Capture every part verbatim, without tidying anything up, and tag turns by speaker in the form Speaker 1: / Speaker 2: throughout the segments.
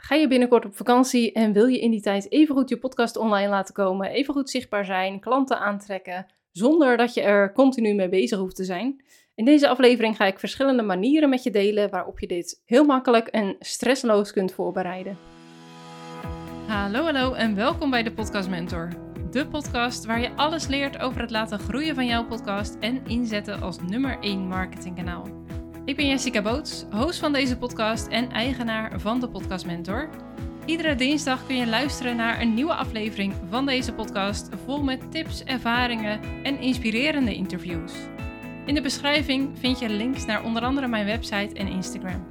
Speaker 1: Ga je binnenkort op vakantie en wil je in die tijd evengoed je podcast online laten komen, evengoed zichtbaar zijn, klanten aantrekken, zonder dat je er continu mee bezig hoeft te zijn? In deze aflevering ga ik verschillende manieren met je delen waarop je dit heel makkelijk en stressloos kunt voorbereiden. Hallo hallo en welkom bij de Podcast Mentor. De podcast waar je alles leert over het laten groeien van jouw podcast en inzetten als nummer één marketingkanaal. Ik ben Jessica Boots, host van deze podcast en eigenaar van de Podcast Mentor. Iedere dinsdag kun je luisteren naar een nieuwe aflevering van deze podcast, vol met tips, ervaringen en inspirerende interviews. In de beschrijving vind je links naar onder andere mijn website en Instagram.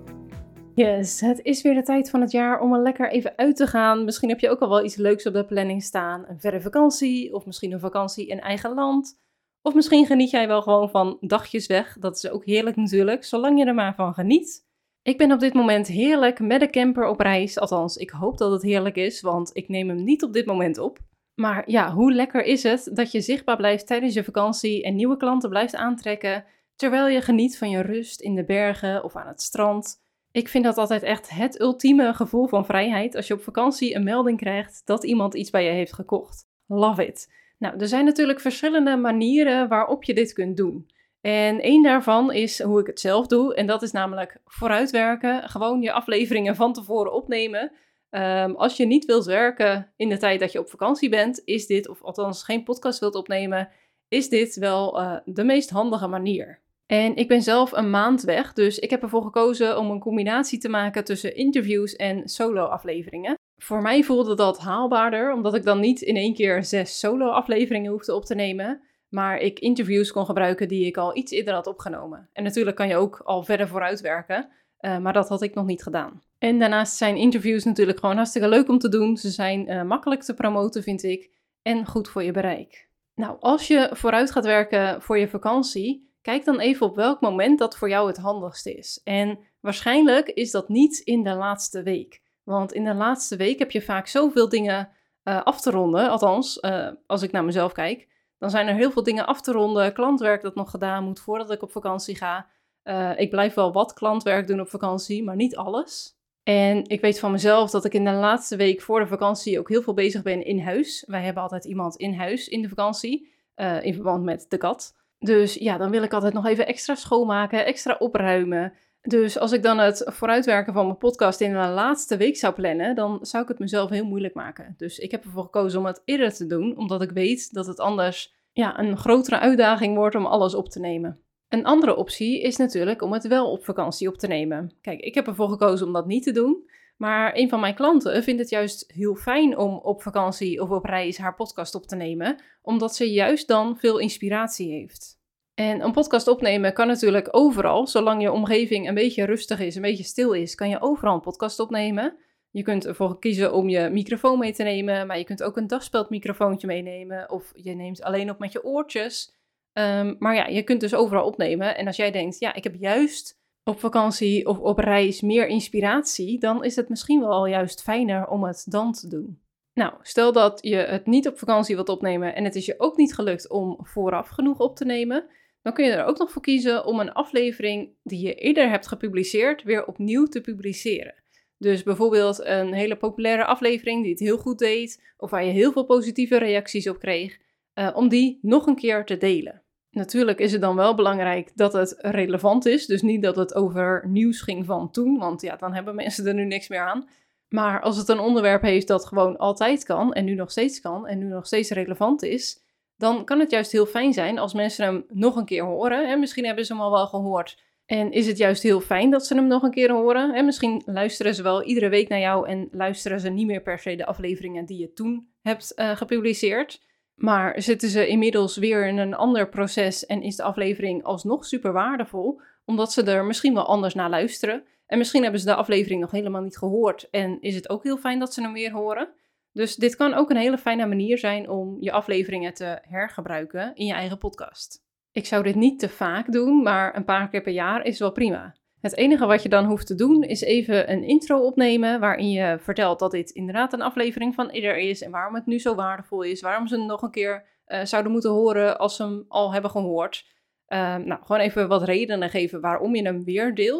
Speaker 1: Yes, het is weer de tijd van het jaar om er lekker even uit te gaan. Misschien heb je ook al wel iets leuks op de planning staan. Een verre vakantie of misschien een vakantie in eigen land. Of misschien geniet jij wel gewoon van dagjes weg. Dat is ook heerlijk natuurlijk, zolang je er maar van geniet. Ik ben op dit moment heerlijk met de camper op reis. Althans, ik hoop dat het heerlijk is, want ik neem hem niet op dit moment op. Maar ja, hoe lekker is het dat je zichtbaar blijft tijdens je vakantie en nieuwe klanten blijft aantrekken, terwijl je geniet van je rust in de bergen of aan het strand. Ik vind dat altijd echt het ultieme gevoel van vrijheid als je op vakantie een melding krijgt dat iemand iets bij je heeft gekocht. Love it! Nou, er zijn natuurlijk verschillende manieren waarop je dit kunt doen. En één daarvan is hoe ik het zelf doe. En dat is namelijk vooruitwerken. Gewoon je afleveringen van tevoren opnemen. Um, als je niet wilt werken in de tijd dat je op vakantie bent, is dit, of althans geen podcast wilt opnemen, is dit wel uh, de meest handige manier. En ik ben zelf een maand weg, dus ik heb ervoor gekozen om een combinatie te maken tussen interviews en solo-afleveringen. Voor mij voelde dat haalbaarder, omdat ik dan niet in één keer zes solo-afleveringen hoefde op te nemen, maar ik interviews kon gebruiken die ik al iets eerder had opgenomen. En natuurlijk kan je ook al verder vooruitwerken, uh, maar dat had ik nog niet gedaan. En daarnaast zijn interviews natuurlijk gewoon hartstikke leuk om te doen. Ze zijn uh, makkelijk te promoten, vind ik, en goed voor je bereik. Nou, als je vooruit gaat werken voor je vakantie, kijk dan even op welk moment dat voor jou het handigste is. En waarschijnlijk is dat niet in de laatste week. Want in de laatste week heb je vaak zoveel dingen uh, af te ronden. Althans, uh, als ik naar mezelf kijk, dan zijn er heel veel dingen af te ronden. Klantwerk dat nog gedaan moet voordat ik op vakantie ga. Uh, ik blijf wel wat klantwerk doen op vakantie, maar niet alles. En ik weet van mezelf dat ik in de laatste week voor de vakantie ook heel veel bezig ben in huis. Wij hebben altijd iemand in huis in de vakantie, uh, in verband met de kat. Dus ja, dan wil ik altijd nog even extra schoonmaken, extra opruimen. Dus als ik dan het vooruitwerken van mijn podcast in de laatste week zou plannen, dan zou ik het mezelf heel moeilijk maken. Dus ik heb ervoor gekozen om het eerder te doen, omdat ik weet dat het anders ja, een grotere uitdaging wordt om alles op te nemen. Een andere optie is natuurlijk om het wel op vakantie op te nemen. Kijk, ik heb ervoor gekozen om dat niet te doen, maar een van mijn klanten vindt het juist heel fijn om op vakantie of op reis haar podcast op te nemen, omdat ze juist dan veel inspiratie heeft. En een podcast opnemen kan natuurlijk overal, zolang je omgeving een beetje rustig is, een beetje stil is, kan je overal een podcast opnemen. Je kunt ervoor kiezen om je microfoon mee te nemen, maar je kunt ook een dagspeltmicrofoontje meenemen of je neemt alleen op met je oortjes. Um, maar ja, je kunt dus overal opnemen en als jij denkt, ja, ik heb juist op vakantie of op reis meer inspiratie, dan is het misschien wel juist fijner om het dan te doen. Nou, stel dat je het niet op vakantie wilt opnemen en het is je ook niet gelukt om vooraf genoeg op te nemen, dan kun je er ook nog voor kiezen om een aflevering die je eerder hebt gepubliceerd weer opnieuw te publiceren. Dus bijvoorbeeld een hele populaire aflevering die het heel goed deed, of waar je heel veel positieve reacties op kreeg, uh, om die nog een keer te delen. Natuurlijk is het dan wel belangrijk dat het relevant is, dus niet dat het over nieuws ging van toen, want ja, dan hebben mensen er nu niks meer aan. Maar als het een onderwerp heeft dat gewoon altijd kan en nu nog steeds kan en nu nog steeds relevant is, dan kan het juist heel fijn zijn als mensen hem nog een keer horen. En misschien hebben ze hem al wel gehoord en is het juist heel fijn dat ze hem nog een keer horen. En misschien luisteren ze wel iedere week naar jou en luisteren ze niet meer per se de afleveringen die je toen hebt uh, gepubliceerd. Maar zitten ze inmiddels weer in een ander proces en is de aflevering alsnog super waardevol, omdat ze er misschien wel anders naar luisteren. En misschien hebben ze de aflevering nog helemaal niet gehoord en is het ook heel fijn dat ze hem weer horen. Dus dit kan ook een hele fijne manier zijn om je afleveringen te hergebruiken in je eigen podcast. Ik zou dit niet te vaak doen, maar een paar keer per jaar is wel prima. Het enige wat je dan hoeft te doen is even een intro opnemen waarin je vertelt dat dit inderdaad een aflevering van eerder is en waarom het nu zo waardevol is, waarom ze hem nog een keer uh, zouden moeten horen als ze hem al hebben gehoord. Uh, nou, gewoon even wat redenen geven waarom je hem weer deelt.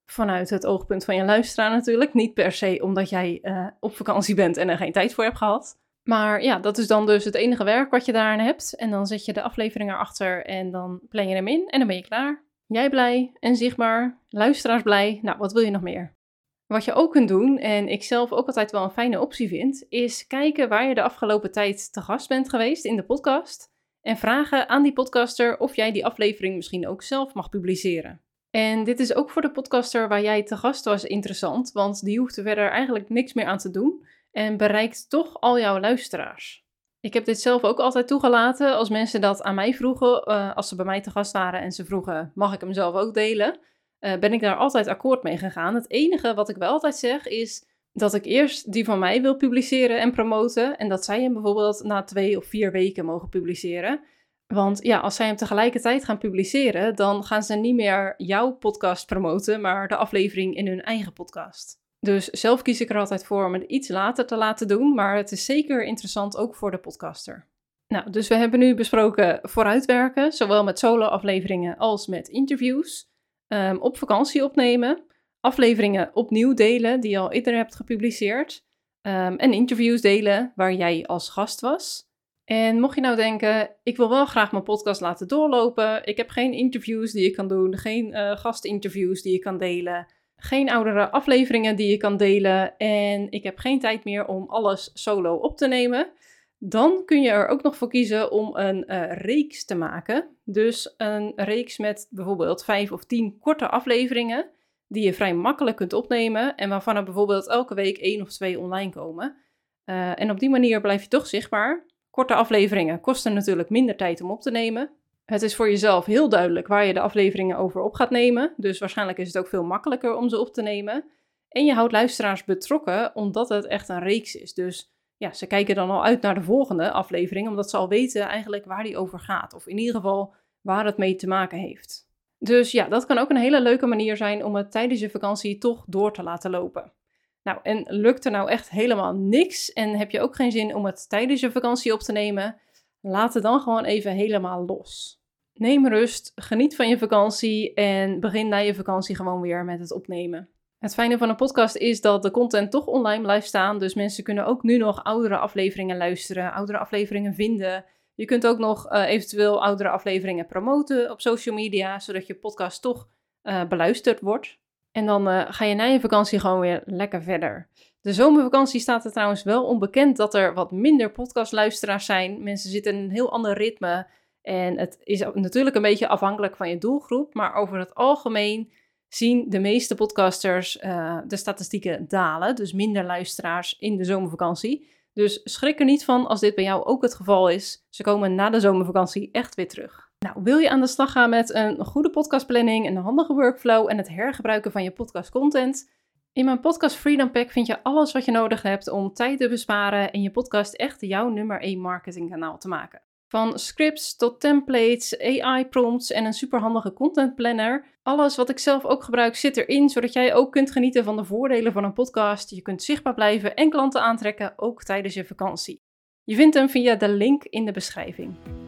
Speaker 1: Vanuit het oogpunt van je luisteraar natuurlijk. Niet per se omdat jij uh, op vakantie bent en er geen tijd voor hebt gehad. Maar ja, dat is dan dus het enige werk wat je daaraan hebt. En dan zet je de aflevering erachter en dan plan je hem in en dan ben je klaar. Jij blij en zichtbaar, luisteraars blij. Nou, wat wil je nog meer? Wat je ook kunt doen, en ik zelf ook altijd wel een fijne optie vind, is kijken waar je de afgelopen tijd te gast bent geweest in de podcast. En vragen aan die podcaster of jij die aflevering misschien ook zelf mag publiceren. En dit is ook voor de podcaster waar jij te gast was interessant, want die hoeft er verder eigenlijk niks meer aan te doen en bereikt toch al jouw luisteraars. Ik heb dit zelf ook altijd toegelaten als mensen dat aan mij vroegen, uh, als ze bij mij te gast waren en ze vroegen, mag ik hem zelf ook delen? Uh, ben ik daar altijd akkoord mee gegaan. Het enige wat ik wel altijd zeg is dat ik eerst die van mij wil publiceren en promoten en dat zij hem bijvoorbeeld na twee of vier weken mogen publiceren. Want ja, als zij hem tegelijkertijd gaan publiceren, dan gaan ze niet meer jouw podcast promoten, maar de aflevering in hun eigen podcast. Dus zelf kies ik er altijd voor om het iets later te laten doen, maar het is zeker interessant ook voor de podcaster. Nou, dus we hebben nu besproken vooruitwerken, zowel met solo-afleveringen als met interviews. Um, op vakantie opnemen, afleveringen opnieuw delen die je al eerder hebt gepubliceerd. Um, en interviews delen waar jij als gast was. En mocht je nou denken, ik wil wel graag mijn podcast laten doorlopen. Ik heb geen interviews die ik kan doen, geen uh, gastinterviews die ik kan delen. Geen oudere afleveringen die je kan delen en ik heb geen tijd meer om alles solo op te nemen. Dan kun je er ook nog voor kiezen om een uh, reeks te maken. Dus een reeks met bijvoorbeeld vijf of tien korte afleveringen die je vrij makkelijk kunt opnemen en waarvan er bijvoorbeeld elke week één of twee online komen. Uh, en op die manier blijf je toch zichtbaar. Korte afleveringen kosten natuurlijk minder tijd om op te nemen. Het is voor jezelf heel duidelijk waar je de afleveringen over op gaat nemen. Dus waarschijnlijk is het ook veel makkelijker om ze op te nemen. En je houdt luisteraars betrokken omdat het echt een reeks is. Dus ja, ze kijken dan al uit naar de volgende aflevering, omdat ze al weten eigenlijk waar die over gaat. Of in ieder geval waar het mee te maken heeft. Dus ja, dat kan ook een hele leuke manier zijn om het tijdens je vakantie toch door te laten lopen. Nou, en lukt er nou echt helemaal niks en heb je ook geen zin om het tijdens je vakantie op te nemen, laat het dan gewoon even helemaal los. Neem rust, geniet van je vakantie en begin na je vakantie gewoon weer met het opnemen. Het fijne van een podcast is dat de content toch online blijft staan, dus mensen kunnen ook nu nog oudere afleveringen luisteren, oudere afleveringen vinden. Je kunt ook nog uh, eventueel oudere afleveringen promoten op social media, zodat je podcast toch uh, beluisterd wordt. En dan uh, ga je na je vakantie gewoon weer lekker verder. De zomervakantie staat er trouwens wel onbekend dat er wat minder podcastluisteraars zijn. Mensen zitten in een heel ander ritme. En het is natuurlijk een beetje afhankelijk van je doelgroep. Maar over het algemeen zien de meeste podcasters uh, de statistieken dalen. Dus minder luisteraars in de zomervakantie. Dus schrik er niet van als dit bij jou ook het geval is. Ze komen na de zomervakantie echt weer terug. Nou, wil je aan de slag gaan met een goede podcastplanning, een handige workflow en het hergebruiken van je podcastcontent? In mijn Podcast Freedom Pack vind je alles wat je nodig hebt om tijd te besparen en je podcast echt jouw nummer één marketingkanaal te maken. Van scripts tot templates, A I-prompts en een superhandige content planner. Alles wat ik zelf ook gebruik zit erin, zodat jij ook kunt genieten van de voordelen van een podcast. Je kunt zichtbaar blijven en klanten aantrekken, ook tijdens je vakantie. Je vindt hem via de link in de beschrijving.